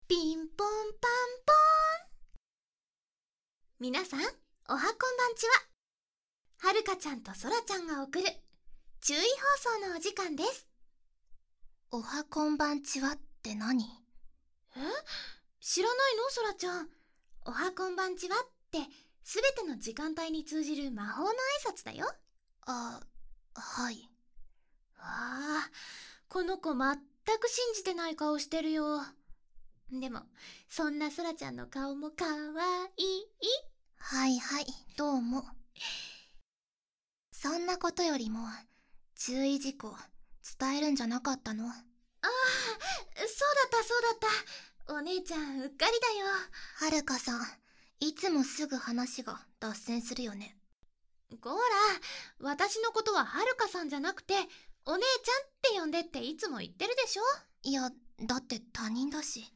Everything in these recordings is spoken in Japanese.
ピンポンパンポーン。皆さん、おはこんばんちは。はるかちゃんとそらちゃんが送る注意放送のお時間です。 おはこんばんちはって何？ 知らないのそらちゃん。おはこんばんちはってすべての時間帯に通じる魔法の挨拶だよ。 はい。 わあ、この子全く信じてない顔してるよ。でもそんなそらちゃんの顔もかわいい。 はいどうも。そんなことよりも注意事項伝えるんじゃなかったの？ そうだったお姉ちゃんうっかりだよ。 はるかさん、いつもすぐ話が脱線するよね。 こら、私のことははるかさんじゃなくてお姉ちゃんって呼んでっていつも言ってるでしょ。 いや、だって他人だし。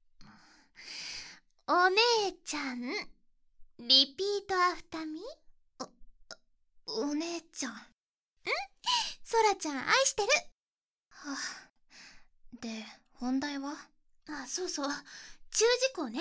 お姉ちゃん、リピートアフターミー。 お姉ちゃん。 そらちゃん愛してる。 はあ、で、本題は？ そう、注意事項ね。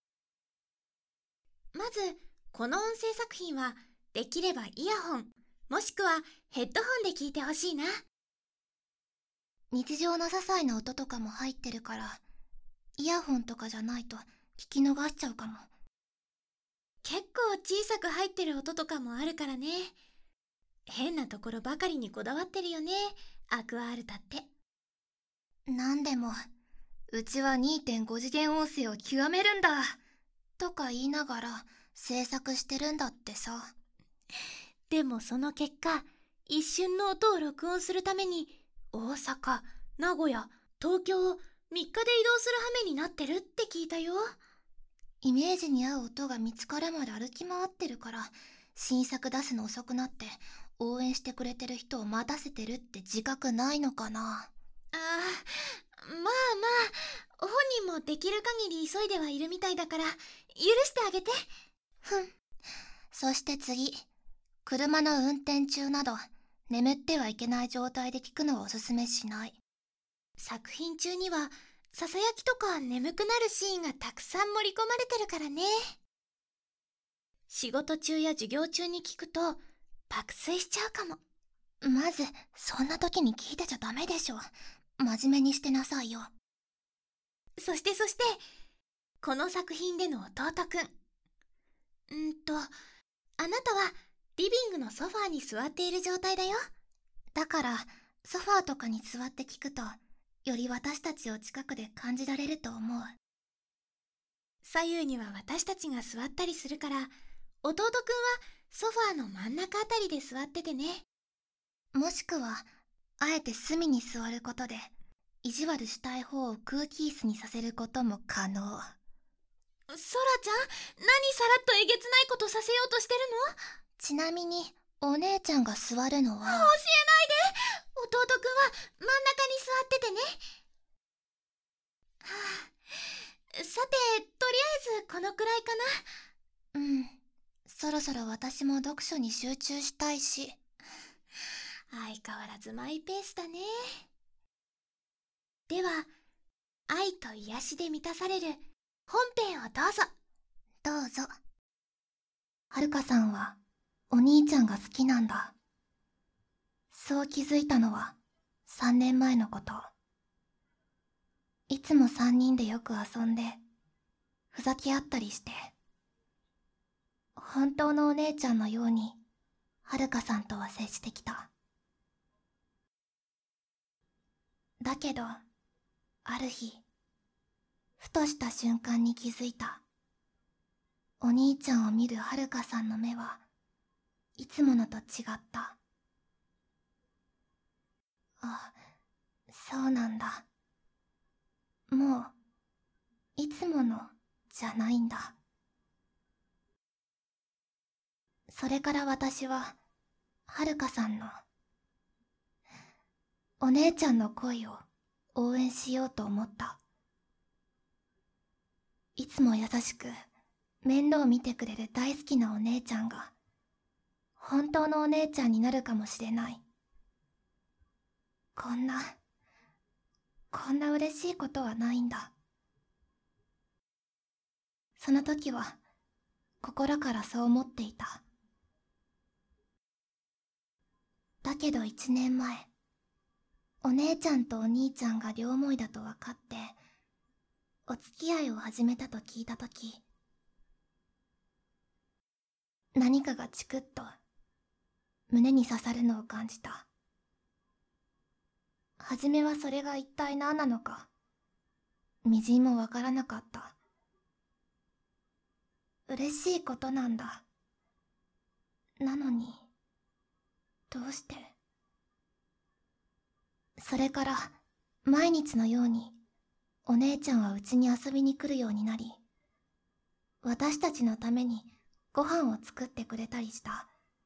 まずこの音声作品はできればイヤホンもしくはヘッドホンで聞いてほしいな。 日常の些細な音とかも入ってるから、イヤホンとかじゃないと聞き逃しちゃうかも。 結構小さく入ってる音とかもあるからね。変なところばかりにこだわってるよね、アクアアルタって。 なんでも、うちは 2.5 次元音声を極めるんだとか言いながら制作してるんだってさ。 でもその結果、一瞬の音を録音するために大阪、名古屋、東京を3日で移動する羽目になってるって聞いたよ。 イメージに合う音が見つかるまで歩き回ってるから、新作出すの遅くなって応援してくれてる人を待たせてるって自覚ないのかな。 まあ本人もできる限り急いではいるみたいだから許してあげて。 そして次、車の運転中など眠ってはいけない状態で聞くのはおすすめしない。 作品中にはささやきとか眠くなるシーンがたくさん盛り込まれてるからね。仕事中や授業中に聞くと爆睡しちゃうかも。 まずそんな時に聞いてちゃダメでしょ。真面目にしてなさいよ。 そしてこの作品での弟くん、あなたはリビングのソファーに座っている状態だよ。 だからソファーとかに座って聞くとより私たちを近くで感じられると思う。 左右には私たちが座ったりするから、弟くんはソファーの真ん中あたりで座っててね。 もしくはあえて隅に座ることで意地悪したい方を空気椅子にさせることも可能。 そらちゃん、何さらっとえげつないことさせようとしてるの？ ちなみにお姉ちゃんが座るのは… 教えないで。弟くんは真ん中に座っててね。さて、とりあえずこのくらいかな。 そろそろ私も読書に集中したいし。 相変わらずマイペースだね。では、愛と癒しで満たされる本編をどうぞ。 どうぞ。はるかさんはお兄ちゃんが好きなんだ。そう気づいたのは3年前のこと。いつも3人でよく遊んでふざけ合ったりして、本当のお姉ちゃんのようにはるかさんとは接してきた。だけどある日、ふとした瞬間に気づいた。お兄ちゃんを見るはるかさんの目はいつものと違った。あ、そうなんだ。もういつものじゃないんだ。それから私ははるかさんのお姉ちゃんの恋を応援しようと思った。いつも優しく面倒見てくれる大好きなお姉ちゃんが本当のお姉ちゃんになるかもしれない。こんな嬉しいことはないんだ。 その時は心からそう思っていた。だけど1年前、お姉ちゃんとお兄ちゃんが両思いだと分かって、お付き合いを始めたと聞いた時、何かがチクッと胸に刺さるのを感じた。初めはそれが一体何なのか、みじんもわからなかった。嬉しいことなんだ。なのに、どうして。それから毎日のようにお姉ちゃんはうちに遊びに来るようになり、私たちのためにご飯を作ってくれたりした。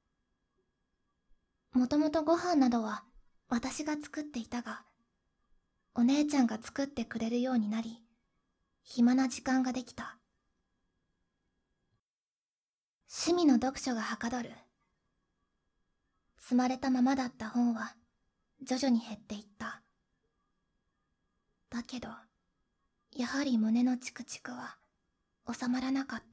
もともとご飯などは私が作っていたが、お姉ちゃんが作ってくれるようになり、暇な時間ができた。趣味の読書がはかどる。積まれたままだった本は徐々に減っていった。だけど、やはり胸のチクチクは収まらなかった。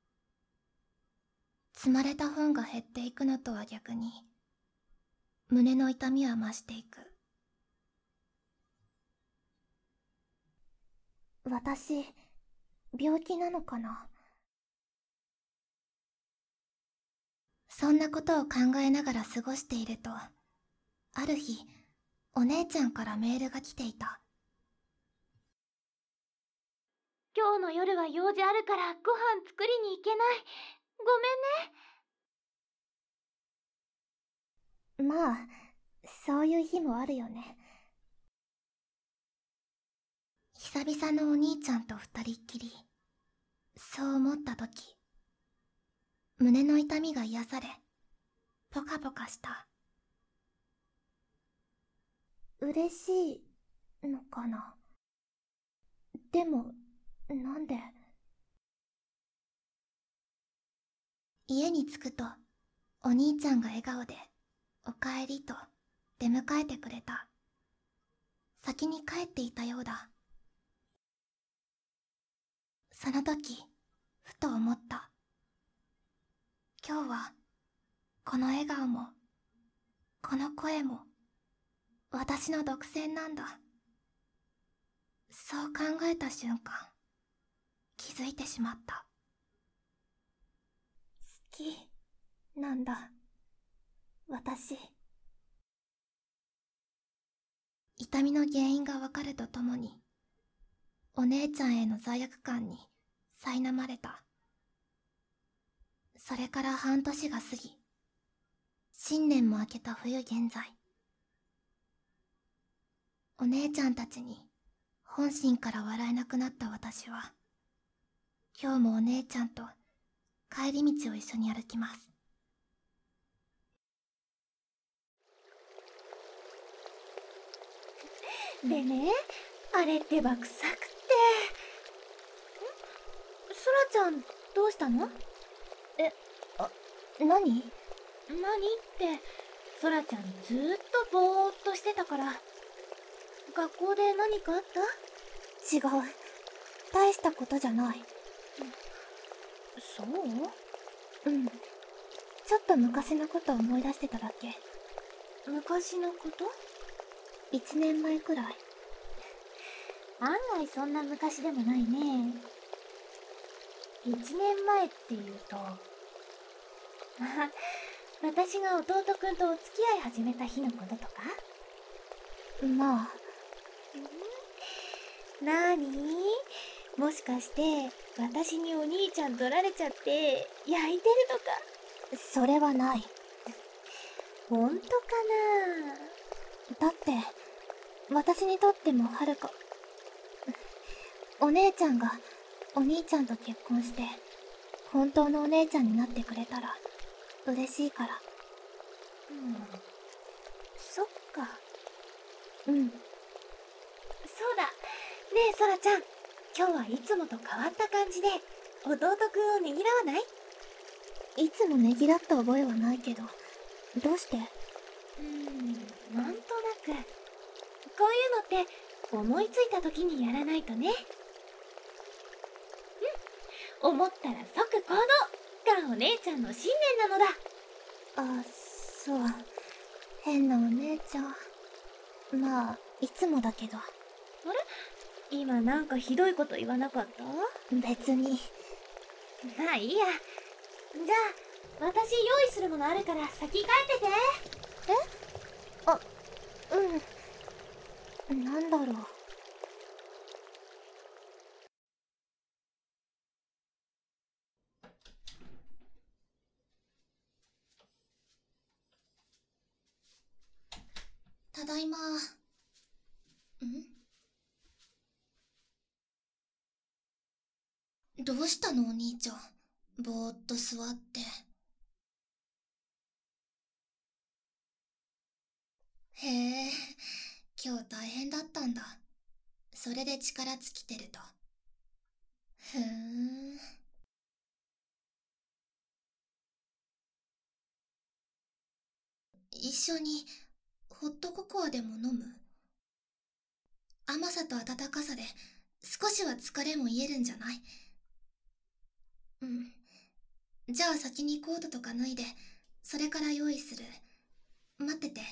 積まれた本が減っていくのとは逆に、胸の痛みは増していく。私、病気なのかな。そんなことを考えながら過ごしていると、ある日、お姉ちゃんからメールが来ていた。 今日の夜は用事あるからご飯作りに行けない。ごめんね。 まあ、そういう日もあるよね。久々のお兄ちゃんと二人っきり、そう思ったとき、胸の痛みが癒され、ポカポカした。嬉しいのかな。でも、なんで。家に着くと、お兄ちゃんが笑顔で、おかえりと出迎えてくれた。先に帰っていたようだ。その時、ふと思った。今日は、この笑顔も、この声も、私の独占なんだ。そう考えた瞬間、気づいてしまった。好き、なんだ。私。痛みの原因がわかるとともに、お姉ちゃんへの罪悪感に苛まれた。それから半年が過ぎ、新年も明けた冬現在。お姉ちゃんたちに本心から笑えなくなった私は、今日もお姉ちゃんと帰り道を一緒に歩きます。 でね、あれってば臭くって。ソラちゃん、どうしたの？ 何？ 何って、ソラちゃんずーっとぼーっとしてたから。学校で何かあった？ 違う。大したことじゃない。 そう？ うん。ちょっと昔のことを思い出してただけ。 昔のこと？ 1年前くらい。 案外そんな昔でもないね。1年前っていうと、私が弟くんとお付き合い始めた日のこととか？ まあ。 なーに？もしかして私にお兄ちゃん取られちゃって焼いてるとか？ それはない。 ほんとかだって、私にとってもはるか、お姉ちゃんがお兄ちゃんと結婚して、本当のお姉ちゃんになってくれたら、嬉しいから。 な？そっか。 うん。 そうだ。ねえ、ソラちゃん。今日はいつもと変わった感じで、弟くんをねぎらわない？ いつもねぎらった覚えはないけど、どうして？ なんとなく。こういうのって、思いついた時にやらないとね。 思ったら即行動がお姉ちゃんの信念なのだ。 あ、そう。変なお姉ちゃん。まあ、いつもだけど。 今なんかひどいこと言わなかった？ 別に。 まあいいや。じゃあ、私用意するものあるから先帰ってて。 あ、うん。なんだろう。 ただいま。どうしたのお兄ちゃん。ぼーっと座って。へえ、今日大変だったんだ。それで力尽きてると。ふーん。一緒にホットココアでも飲む？甘さと温かさで少しは疲れも癒えるんじゃない？うん。じゃあ先にコートとか脱いで、それから用意する。待ってて。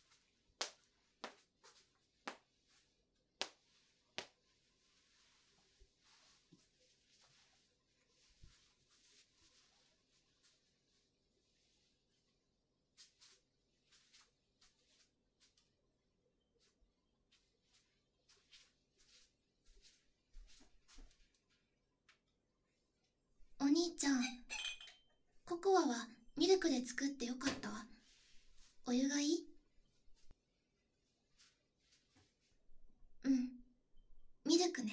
お兄ちゃん、ココアはミルクで作ってよかった？お湯がいい？うん、ミルクね。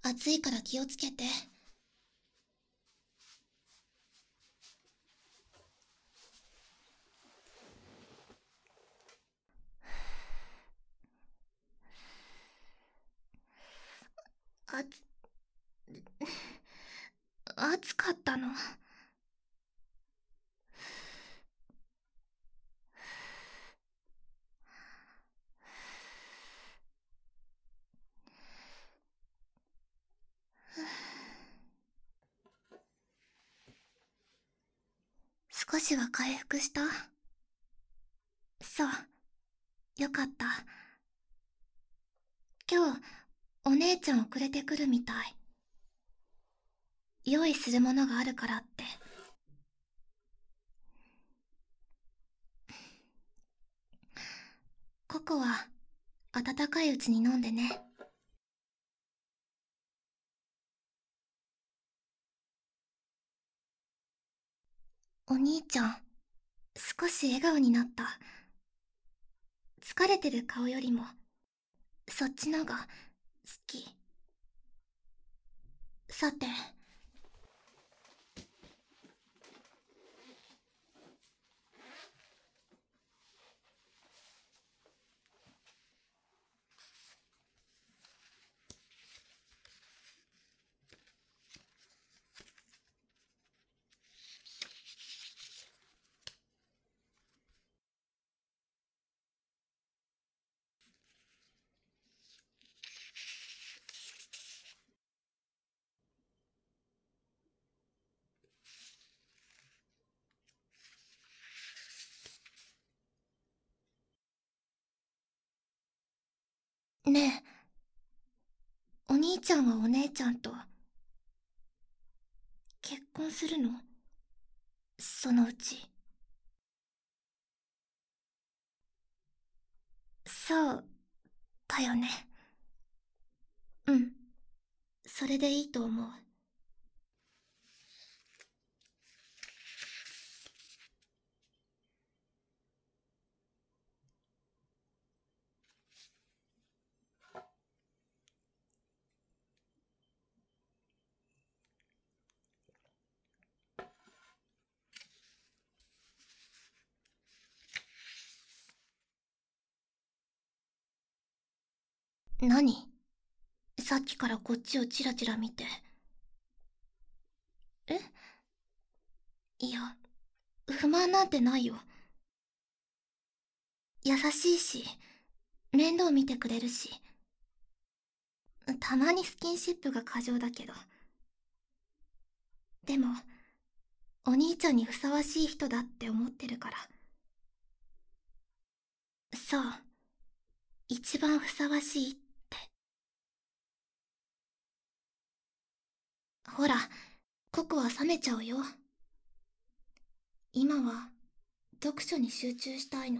暑いから気をつけて。暑かったの。少しは回復した？そう、よかった。今日お姉ちゃん遅れてくるみたい。用意するものがあるからって。ココは温かいうちに飲んでね。お兄ちゃん、少し笑顔になった。疲れてる顔よりもそっちのが好き。さて、ねえ、お兄ちゃんはお姉ちゃんと結婚するの？そのうち。そうだよね。うん、それでいいと思う。何？さっきからこっちをチラチラ見て。え？いや、不満なんてないよ。優しいし、面倒見てくれるし。たまにスキンシップが過剰だけど。でも、お兄ちゃんにふさわしい人だって思ってるから。そう、一番ふさわしいって。ほら、ココは冷めちゃうよ。今は読書に集中したいの。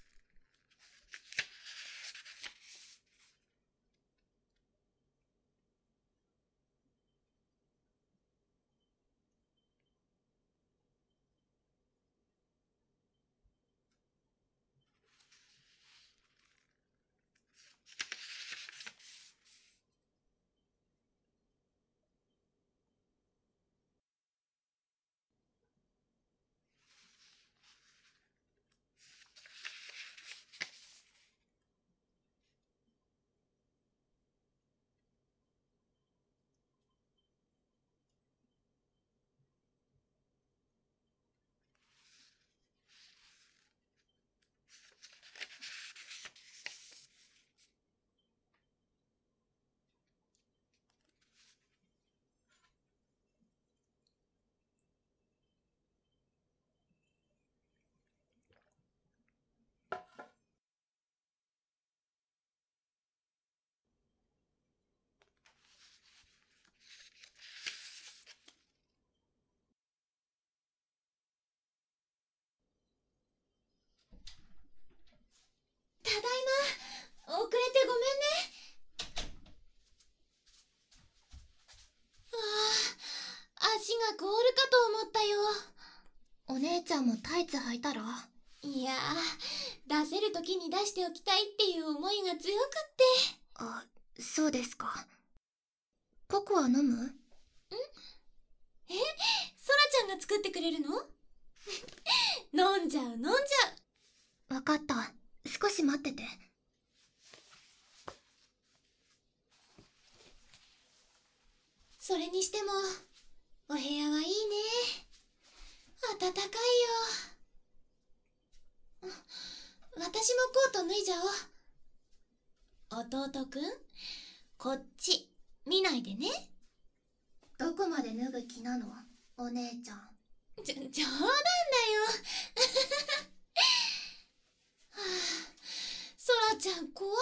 ただいま。遅れてごめんね。足が凍るかと思ったよ。お姉ちゃんもタイツ履いたら？いや出せる時に出しておきたいっていう思いが強くって。あ、そうですか。 ココア飲む？ ソラちゃんが作ってくれるの？飲んじゃう飲んじゃう。 わかった。少し待ってて。 それにしてもお部屋はいいね。暖かいよ。私もコート脱いじゃおう。弟くん、こっち見ないでね。 どこまで脱ぐ気なの、お姉ちゃん。 冗談だよ。はあ、ソラちゃん怖っ。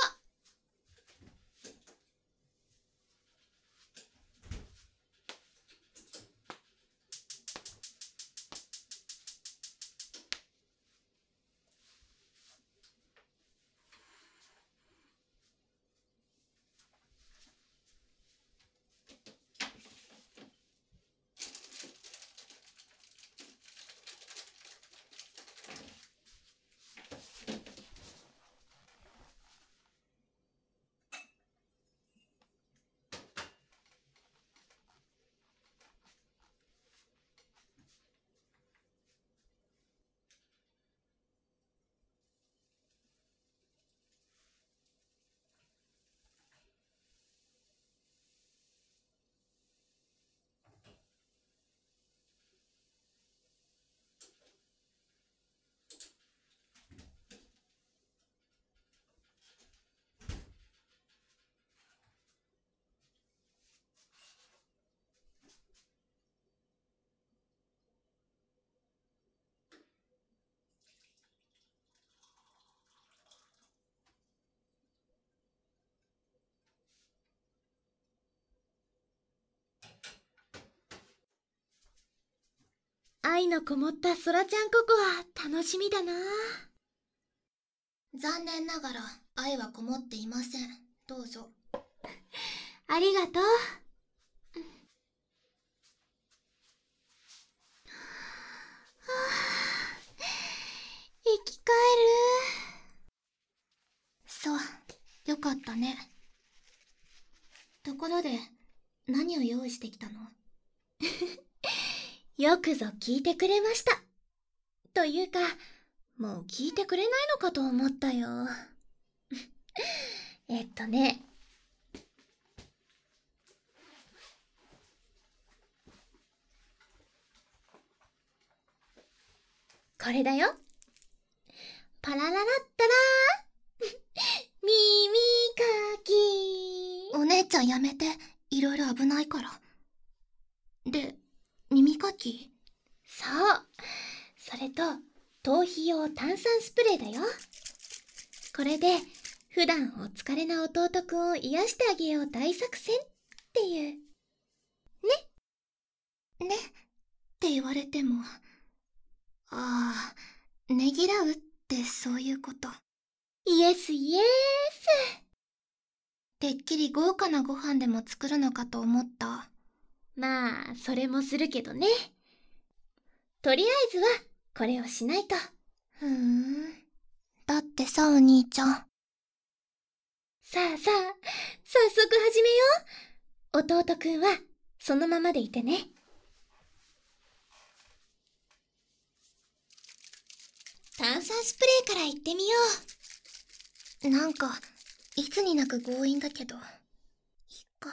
愛のこもったソラちゃんココア、楽しみだな。 残念ながら愛はこもっていません。どうぞ。 ありがとう。生き返る。 そう、よかったね。ところで、何を用意してきたの？ よくぞ聞いてくれました。というか、もう聞いてくれないのかと思ったよ。ね。これだよ。パラララッタラー。耳かき。 お姉ちゃんやめて。いろいろ危ないから。で、耳かき？ そう。それと、頭皮用炭酸スプレーだよ。これで、普段お疲れな弟くんを癒してあげよう大作戦っていう。 ねって言われても。ああ、ねぎらうってそういうこと。 イエスイエス。 てっきり豪華なご飯でも作るのかと思った。 まあ、それもするけどね。とりあえずは、これをしないと。 だってさ、お兄ちゃん。 さあさあ、早速始めよう。弟くんは、そのままでいてね。炭酸スプレーからいってみよう。なんか、いつになく強引だけど。いっか。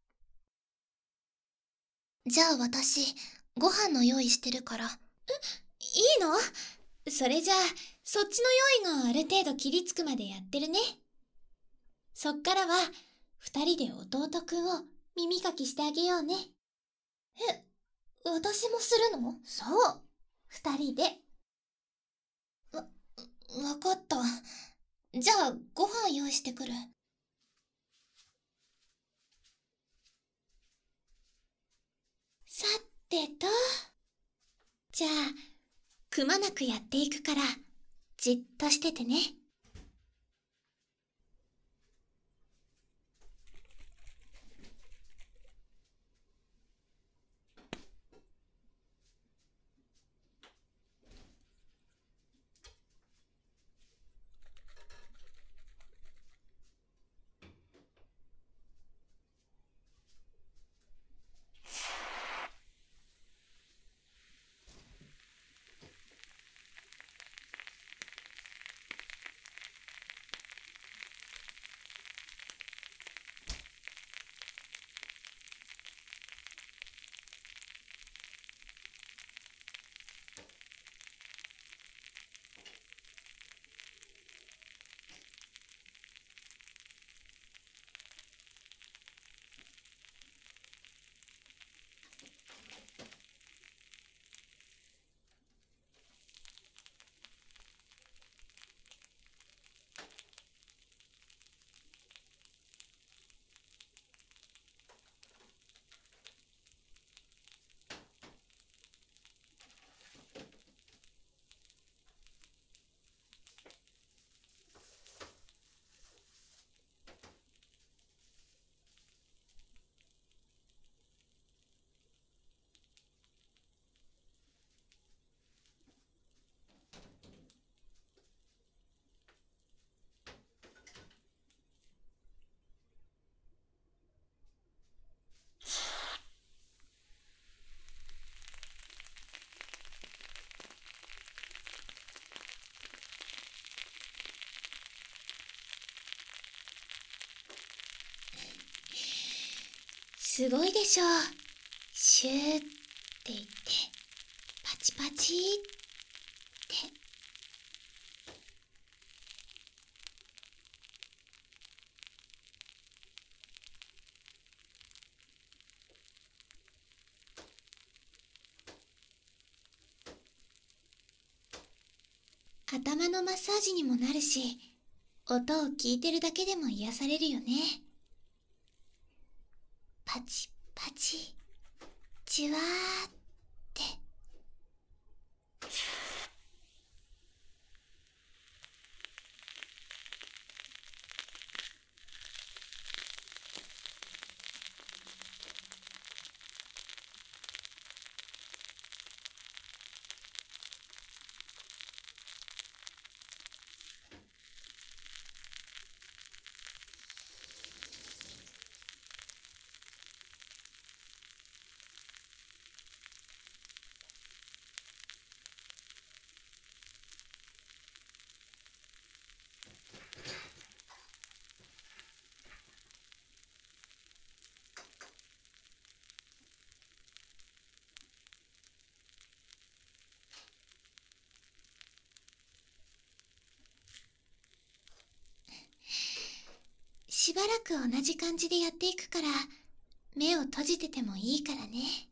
じゃあ私、ご飯の用意してるから。 いいの？それじゃあ、そっちの用意がある程度切りつくまでやってるね。そっからは、二人で弟くんを耳かきしてあげようね。 私もするの？ そう。二人で。 わかった。じゃあ、ご飯用意してくる。 さてと。じゃあ、くまなくやっていくから、じっとしててね。 すごいでしょ。シューって言ってパチパチって。頭のマッサージにもなるし、音を聞いてるだけでも癒されるよね。パチパチ、じゅわーって。しばらく同じ感じでやっていくから、目を閉じててもいいからね。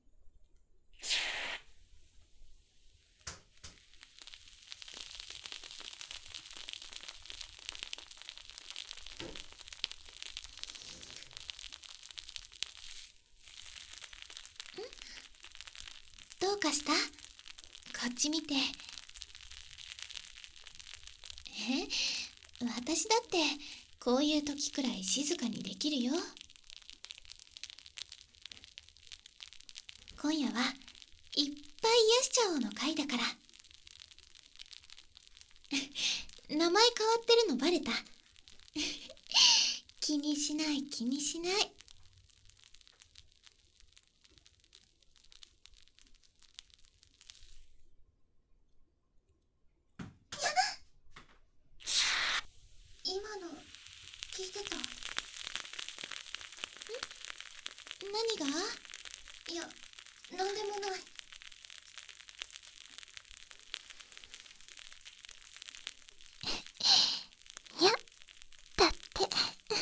どうかした？こっち見て。私だってこういう時くらい静かにできるよ。今夜はいっぱい癒しちゃおうの回だから。名前変わってるのバレた？気にしない気にしない。 今の聞いてた？ 何が？ いや、なんでもない。 いや、だって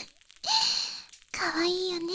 かわいいよね。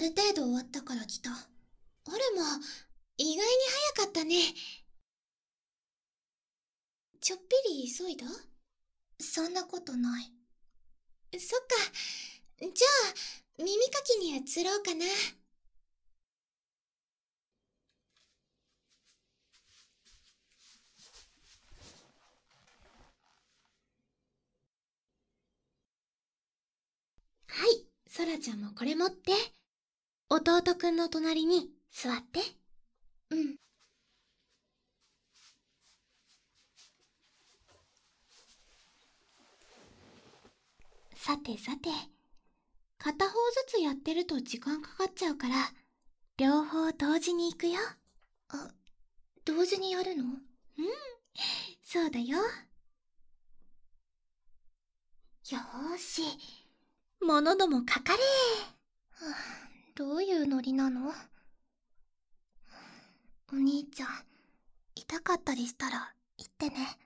る程度終わったから来た。あれも、意外に早かったね。ちょっぴり急いだ？ そんなことない。 そっか。じゃあ、耳かきに移ろうかな。はい、ソラちゃんもこれ持って。弟くんの隣に座って。 うん。 さてさて、片方ずつやってると時間かかっちゃうから、両方同時に行くよ。 あ、同時にやるの？ そうだよ。よーし、ものどもかかれ。 どういうノリなの？お兄ちゃん、痛かったりしたら言ってね。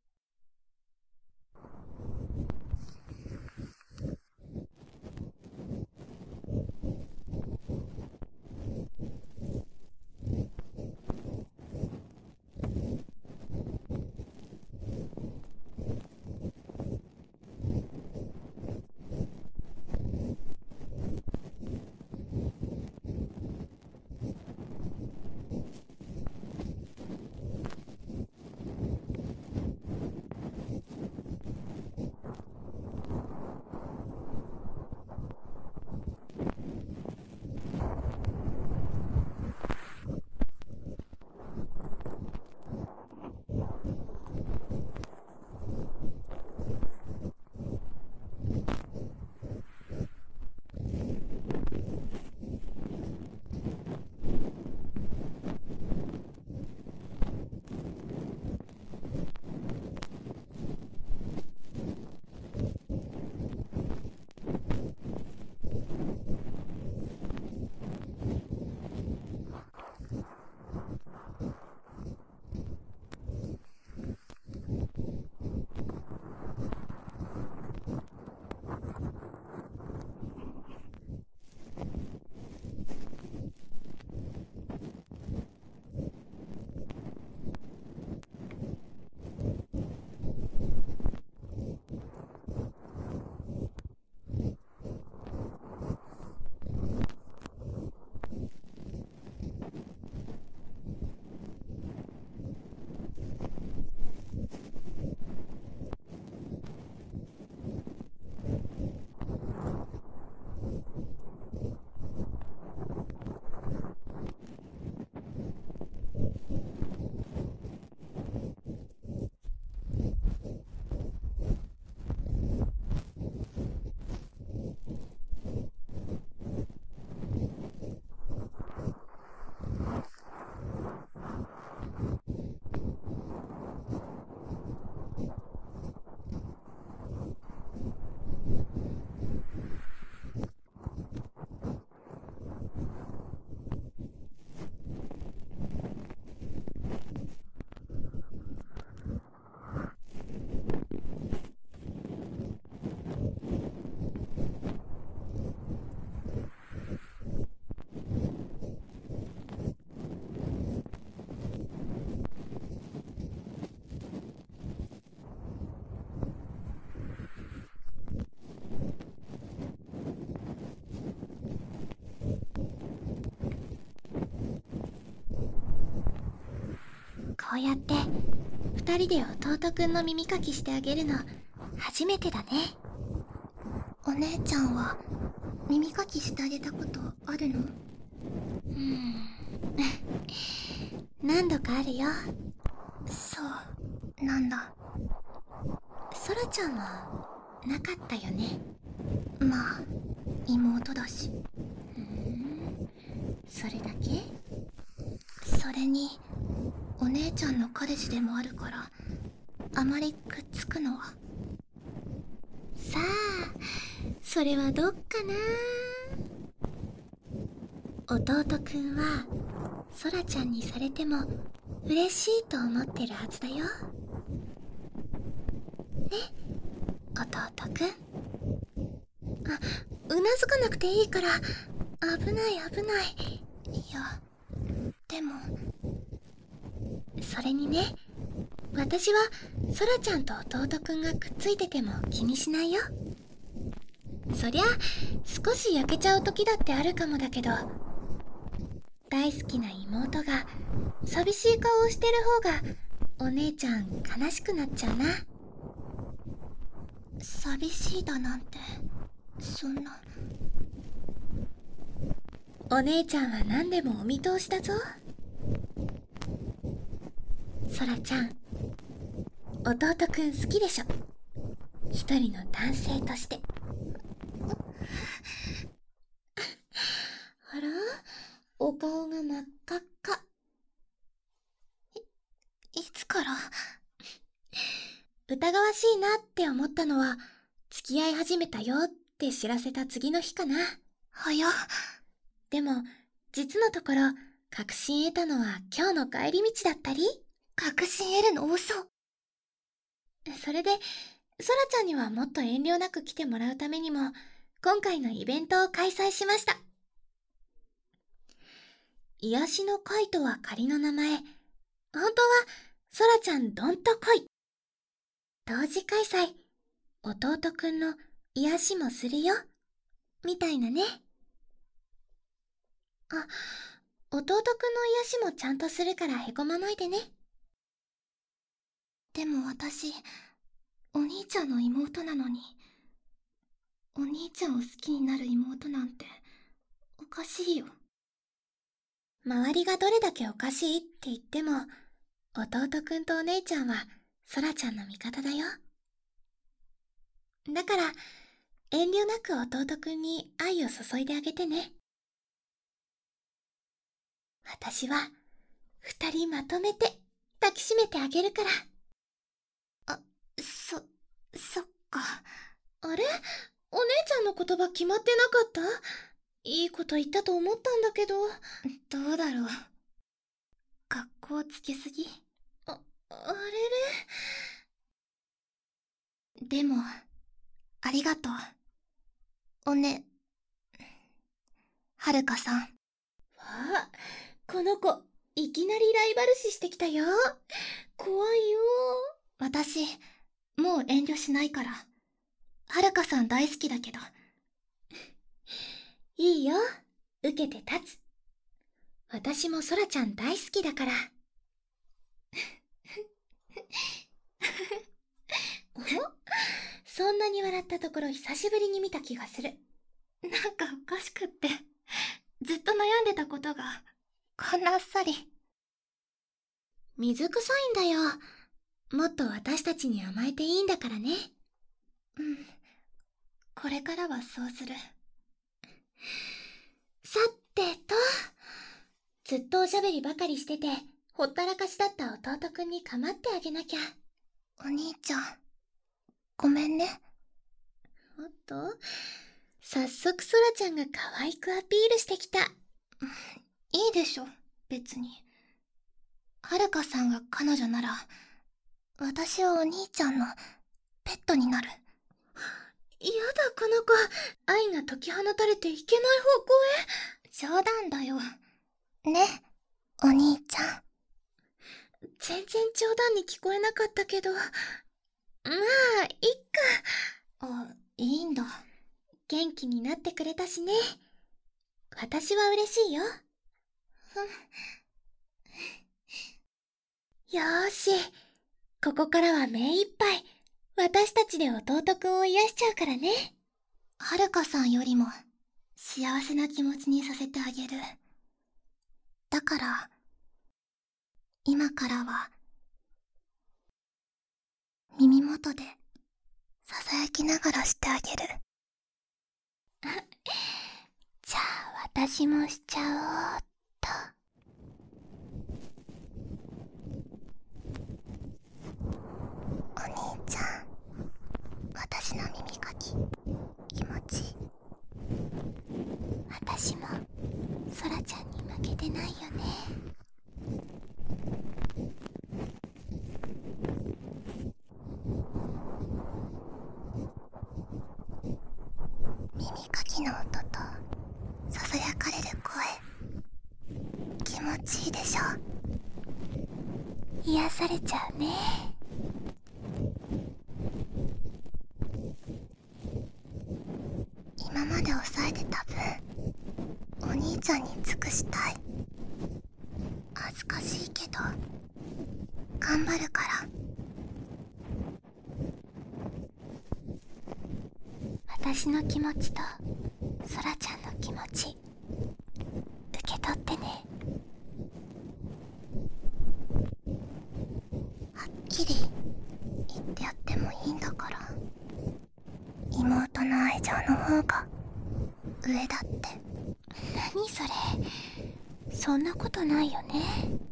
こうやって二人で弟くんの耳かきしてあげるの初めてだね。 お姉ちゃんは耳かきしてあげたことあるの？ 何度かあるよ。 そうなんだ。 ソラちゃんはなかったよね。 まあ妹だし。 それだけ？ それにお姉ちゃんの彼氏でもあるからあまりくっつくのは。 さあ、それはどっかな。弟くんはソラちゃんにされても嬉しいと思ってるはずだよ。ね、弟くん。あ、うなずかなくていいから危ない危ない。 いや、でもそれにね、私はソラちゃんと弟くんがくっついてても気にしないよ。そりゃ少し焼けちゃう時だってあるかもだけど、大好きな妹が寂しい顔をしてる方がお姉ちゃん悲しくなっちゃうな。 寂しいだなんて、そんな。 お姉ちゃんは何でもお見通しだぞ。ソラちゃん、弟くん好きでしょ。一人の男性として。あら、お顔が真っ赤っか。 いつから？ 疑わしいなって思ったのは、付き合い始めたよって知らせた次の日かな。 早っ。 でも、実のところ、確信得たのは今日の帰り道だったり。 確信得るの嘘。 それで、ソラちゃんにはもっと遠慮なく来てもらうためにも、今回のイベントを開催しました。癒しの会とは仮の名前。本当は、ソラちゃんどんと来い。同時開催。弟くんの癒しもするよ。みたいなね。あ、弟くんの癒しもちゃんとするからへこまないでね。 でも私、お兄ちゃんの妹なのに、お兄ちゃんを好きになる妹なんておかしいよ。 周りがどれだけおかしいって言っても、弟くんとお姉ちゃんはソラちゃんの味方だよ。だから遠慮なく弟くんに愛を注いであげてね。私は二人まとめて抱きしめてあげるから。 そっか。 あれ？お姉ちゃんの言葉決まってなかった？いいこと言ったと思ったんだけど。 どうだろう。学校つけすぎ？ あれれ。 でも、ありがとう。はるかさん。 わあ、この子、いきなりライバル視してきたよ。怖いよ。 私、もう遠慮しないから。はるかさん大好きだけど。 いいよ、受けて立つ。私もソラちゃん大好きだから。そんなに笑ったところ久しぶりに見た気がする。 なんかおかしくって、ずっと悩んでたことが、こんなあっさり。 水臭いんだよ。もっと私たちに甘えていいんだからね。 うん。これからはそうする。 さてと、ずっとおしゃべりばかりしてて、ほったらかしだった弟くんに構ってあげなきゃ。 お兄ちゃん、ごめんね。 おっと、早速ソラちゃんが可愛くアピールしてきた。 いいでしょ、別に。はるかさんが彼女なら、私はお兄ちゃんのペットになる。 やだ、この子。愛が解き放たれていけない方向へ。 冗談だよ。ね、お兄ちゃん。 全然冗談に聞こえなかったけど。まあ、いっか。 あ、いいんだ。 元気になってくれたしね。私は嬉しいよ。よーし。ここからは目いっぱい。私たちで弟くんを癒しちゃうからね。 はるかさんよりも幸せな気持ちにさせてあげる。だから、今からは、耳元で囁きながらしてあげる。 じゃあ私もしちゃおうっと。 お兄ちゃん、私の耳かき気持ちいい。 私もソラちゃんに負けてないよね。 耳かきの音とささやくされちゃうね。今まで抑えてた分、お兄ちゃんに尽くしたい。恥ずかしいけど頑張るから。私の気持ちとソラちゃんの気持ち受け取ってね。はっきり言ってやってもいいんだから。妹の愛情の方が上だって。何それ、そんなことないよね。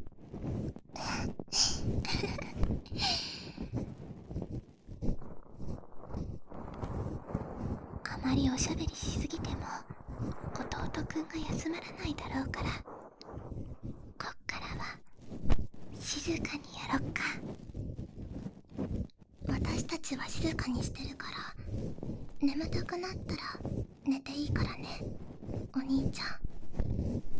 あまりおしゃべりしすぎても弟くんが休まらないだろうから、こっからは静かにやろっか。私たちは静かにしてるから、眠たくなったら寝ていいからね、お兄ちゃん。